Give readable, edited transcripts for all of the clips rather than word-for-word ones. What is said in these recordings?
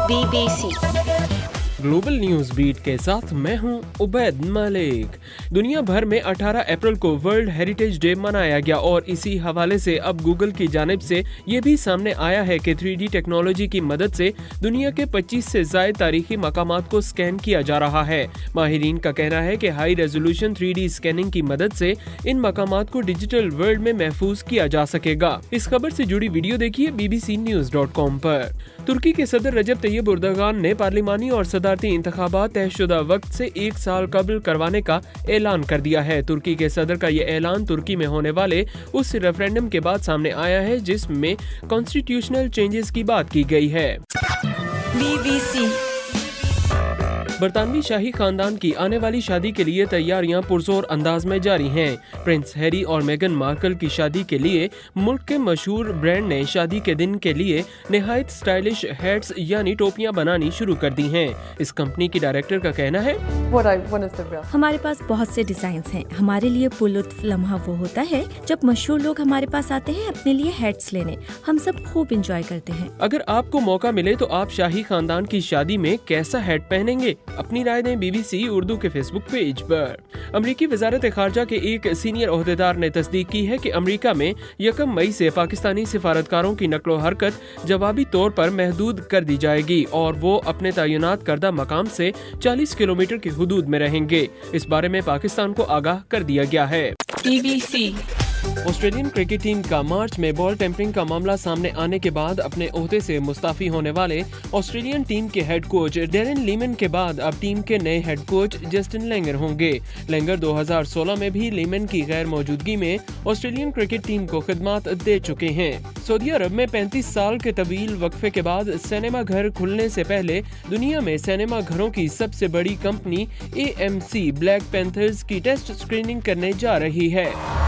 BBC global news beat के साथ मैं हूं उबैद मलिक। दुनिया भर में 18 अप्रैल को वर्ल्ड हेरिटेज डे मनाया गया और इसी हवाले से अब गूगल की जानिब से ये भी सामने आया है कि 3D टेक्नोलॉजी की मदद से दुनिया के 25 से ज़ायद तारीखी मकामात को स्कैन किया जा रहा है। माहिरीन का कहना है कि हाई रेजोल्यूशन 3D स्कैनिंग की मदद से इन मकामात को डिजिटल वर्ल्ड में महफूज किया जा सकेगा। इस खबर से जुड़ी वीडियो देखिए bbcnews.com पर। तुर्की के सदर रजब तैयब एर्दोगान ने पार्लिमानी और सदारती इंतखाबात तयशुदा वक्त से 1 साल कबल करवाने का ऐलान कर दिया है। तुर्की के सदर का ये ऐलान तुर्की में होने वाले उस रेफरेंडम के बाद सामने आया है जिसमें कॉन्स्टिट्यूशनल चेंजेस की बात की गई है। BBC बरतानवी शाही खानदान की आने वाली शादी के लिए तैयारियां पुरजोर अंदाज में जारी हैं। प्रिंस हैरी और मेगन मार्कल की शादी के लिए मुल्क के मशहूर ब्रांड ने शादी के दिन के लिए निहायत स्टाइलिश हैट्स यानी टोपियां बनानी शुरू कर दी हैं। इस कंपनी की डायरेक्टर का कहना है, हमारे पास बहुत से डिजाइन हैं। हमारे लिए पुलुत्फ लम्हा वो होता है जब मशहूर लोग हमारे पास आते हैं अपने लिए हैट्स लेने। हम सब खूब इंजॉय करते हैं। अगर आपको मौका मिले तो आप शाही खानदान की शादी में कैसा हैट पहनेंगे? अपनी राय दें BBC उर्दू के फेसबुक पेज पर। अमरीकी वजारत खारजा के एक सीनियर ओहदेदार ने तस्दीक की है कि अमरीका में 1 मई से पाकिस्तानी सिफारतकारों की नकलो हरकत जवाबी तौर पर महदूद कर दी जाएगी और वो अपने तैनात करदा मकाम से 40 किलोमीटर की हुदूद में रहेंगे। इस बारे में पाकिस्तान को आगाह कर दिया गया है। BBC ऑस्ट्रेलियन क्रिकेट टीम का मार्च में बॉल टेम्परिंग का मामला सामने आने के बाद अपने ओहदे से मुस्ताफी होने वाले ऑस्ट्रेलियन टीम के हेड कोच डेरेन लीमन के बाद अब टीम के नए हेड कोच जस्टिन लैंगर होंगे। लैंगर 2016 में भी लीमन की गैर मौजूदगी में ऑस्ट्रेलियन क्रिकेट टीम को खिदमत दे चुके हैं। सऊदी अरब में 35 साल के तवील वक्फे के बाद सिनेमा घर खुलने से पहले दुनिया में सिनेमा घरों की सबसे बड़ी कंपनी AMC ब्लैक पैंथर्स की टेस्ट स्क्रीनिंग करने जा रही है।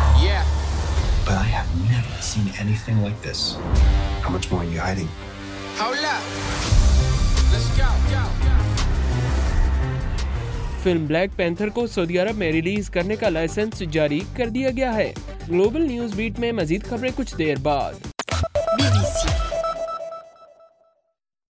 But I have never seen anything like this. How much more are you hiding? Hold up. Let's go. Film black panther को सऊदी अरब में रिलीज करने का लाइसेंस जारी कर दिया गया है। ग्लोबल न्यूज बीट में मजीद खबरें कुछ देर बाद। BBC